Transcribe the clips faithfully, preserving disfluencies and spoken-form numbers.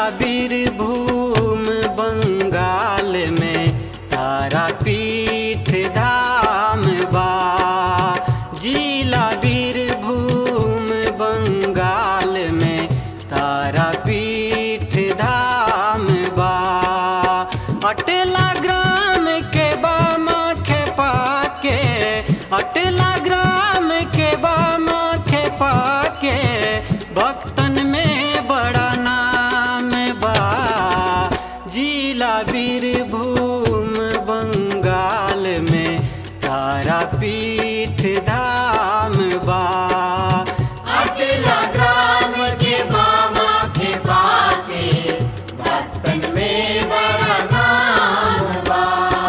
बीरभूम बंगाल में तारापीठ धाम बा। जिला बीरभूम बंगाल में तारापीठ धाम बा। अटला ग्राम के बामा खेपा के, अटला ग्राम के बामा खेपा के भक्तन में बड़ा नाम बा। जिला बीरभूम बंगाल में तारापीठ धाम बा। अटला ग्राम के बामा खेपा के भक्तन में बड़ा नाम बा।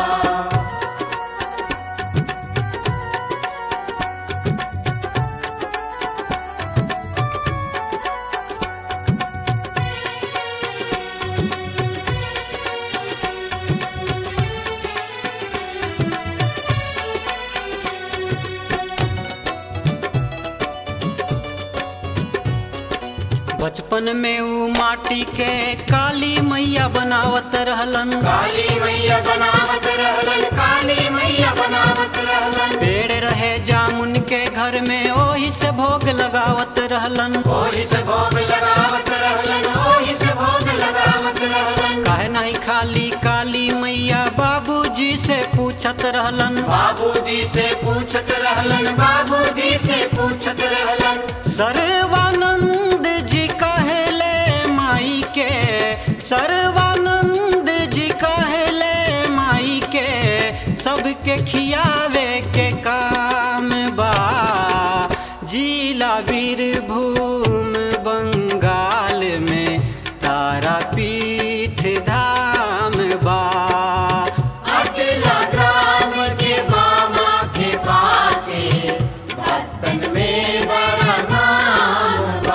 बचपन में ऊ माटी के काली मैया बनावत रहलन। काली मैया बनावत रहलन, काली मैया बनावत रहलन। पेड़ रहे जामुन के घर में ओही से भोग लगावत रहलन। ओही से भोग लगावत रहलन, ओही से भोग लगावत रहलन। काहे नहीं खाली काली मैया बाबूजी से पूछत रहलन। बाबूजी से पूछत रहलन, बाबूजी से पूछत रहलन। सर्वानंद जी कहले माई के, सर्वानंद जी कहले माई के सबके खियावे के काम बा। जिला बीरभूम बंगाल में तारापीठ धाम बा। अटला ग्राम के बामा खेपा के भक्तन में बड़ा नाम बा।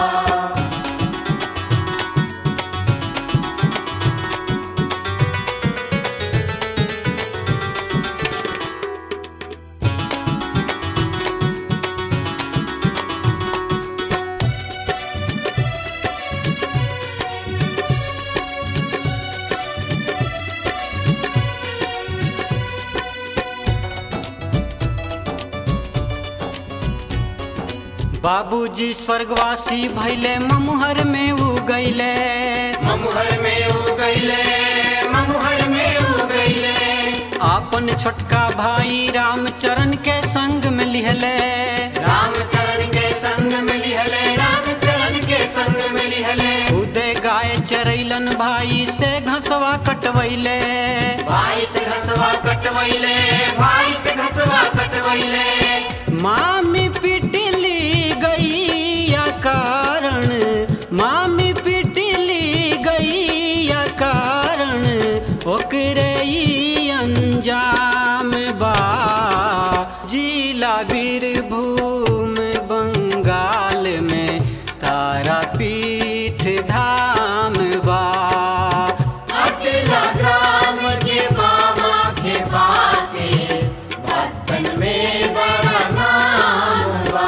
बाबूजी स्वर्गवासी भैले ममुहर में उ गईले। ममुहर में उ गईले, ममुहर में उ गईले। आपन छोटका भाई रामचरण के संग में लिहले। रामचरण के संग में लिहले, रामचरण के संग में लिहले। खुदे गाय चरैलन भाई से घसवा कटवैले। भाई से घसवा कटवैले, भाई से घसवा कटवैले। मामी पिटली गैया कारण, मामी पिटली गैया कारण ओकरे ई अंजाम बा। जिला बीरभूम बंगाल में तारापीठ धाम बा। अटला ग्राम के बामा खेपा के भक्तन में बड़ा नाम बा।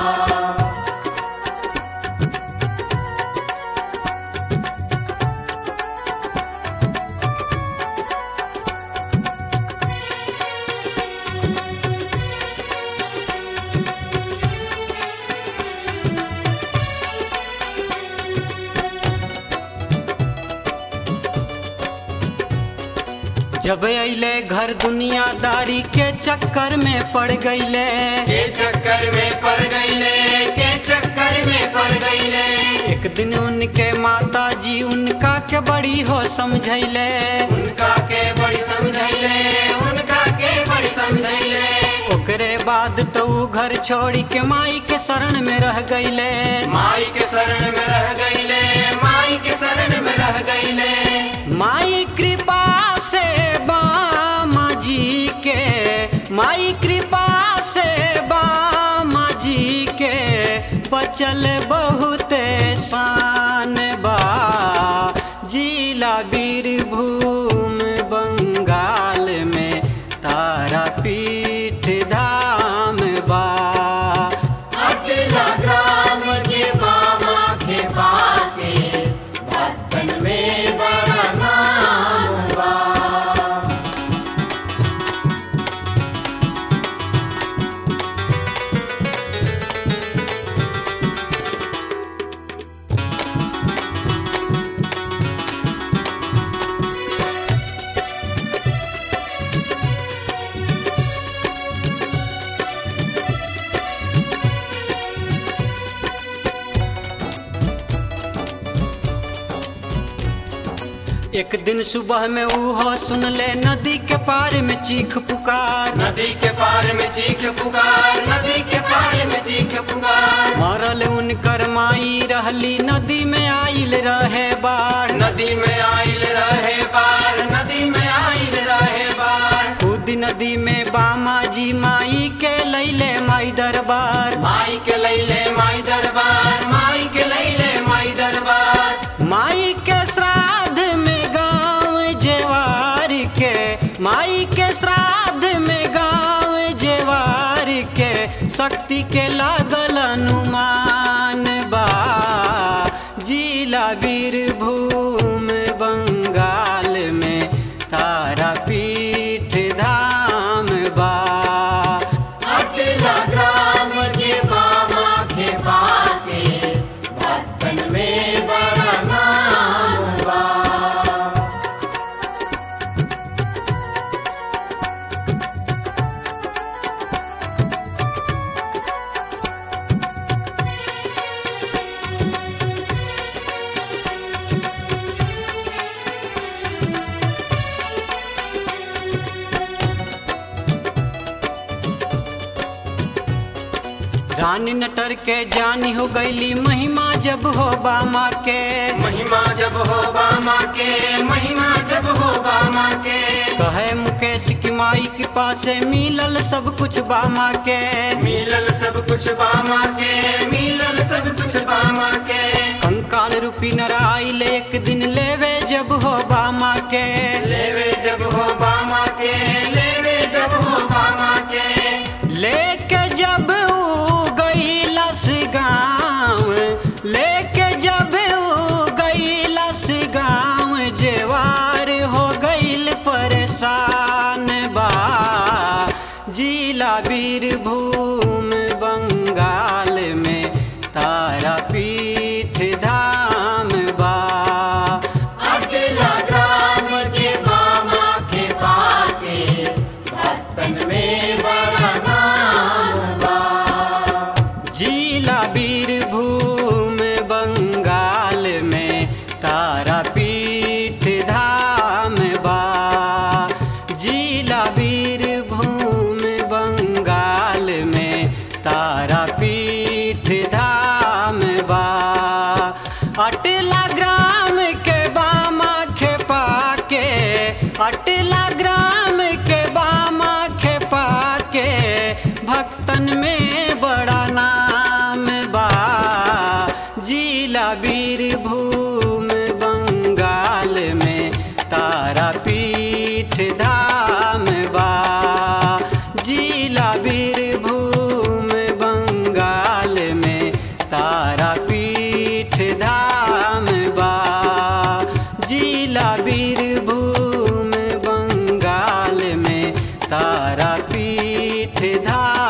जब अइले घर दुनियादारी के चक्कर में पड़ गईले। के चक्कर में पड़ गईले, के चक्कर में पड़ गईले। एक दिन उनके माता जी उनका के बड़ी हो समझैले। उनका के बड़ी समझैले, उनका के बड़ी समझैले। ओकरे बाद तो ऊ घर छोड़ी के माई के शरण में रह गईले। माई के शरण में रह गईले, माई के शरण में रह गईले। माई कृपा से बामा जी के, माई कृपा से बामा जी के बचल बहुत शान बा। जिला बीरभूम बंगाल में तारापीठ धाम बा। अटला ग्राम के बामा खेपा के भक्तन एक दिन सुबह में ऊहो सुन ले नदी के पार में चीख पुकार। नदी के पार में चीख पुकार, नदी के पार में चीख पुकार। मरल उनकर माई रहली नदी में आइल रहे बाढ़। नदी में आइल रहे बाढ़, नदी में आइल रहे बाढ़। खुद नदी में बामा जी माई के लैले माई दरबार। माई के लैले माई दरबार, माई के लैले माई दरबार। माई के श्राद्ध में गाँव जेवार के, माई के श्राद्ध में गाँव जेवार के, शक्ति के लागल अनुमान बा। जिला बीरभूम बंगाल में तारापीठ धाम बा। अटला ग्राम के बामा के बाते, भक्तन में बड़ा नाम बा। रानी नटर के जानी हो गईली महिमा जब हो बामा के। महिमा जब हो बामा के, महिमा जब हो बामा के। कहे मुकेश की माई के पास मिलल सब कुछ बामा के। मिलल सब कुछ बामा के, मिलल सब कुछ बामा के। कंकाल रूपी नर आइल एक दिन लेवे जब हो बामा के। लेवे जब हो बामा के, लेवे जब हो बामा के। लेके जब ऊ गईलस गाँव, लेके जब ऊ गईलस गाँव, जेवार हो गईल परेशान बा। जिला बीरभूम बंगाल में तारापीठ धाम बा। अटला ग्राम के बामा के बाते, भक्तन में बड़ा नाम बा। जिला बीरभूम बंगाल में तारापीठ धाम बा। जिला बीरभूम बंगाल में तारापीठ धाम बा। अटला ग्राम के बामा खेपा के, अटला ग्राम के बामा खेपा के, भक्तन में बड़ा नाम बा। जिला बीरभूम बंगाल में तारापीठ धाम बा। जिला बीरभूम बंगाल में तारापीठ धाम बा। जिला बीरभूम बंगाल में तारापीठ धाम।